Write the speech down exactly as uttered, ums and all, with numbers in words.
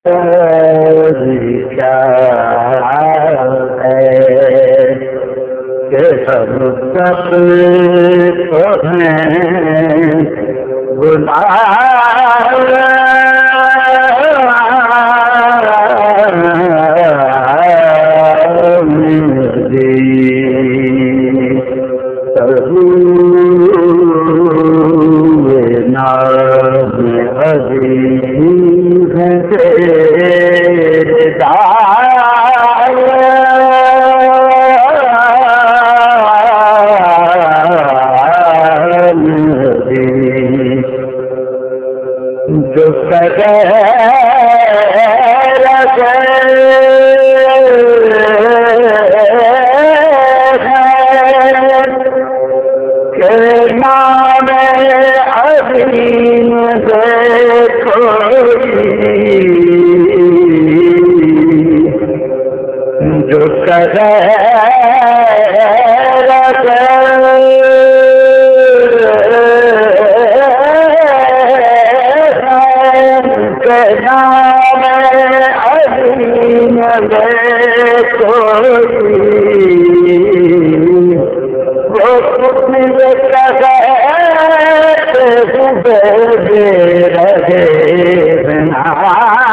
क्या है कि सब तक तुम्हें बुला जो सगैर के नाम अधीन जो नाम अधीन वो रहे बिना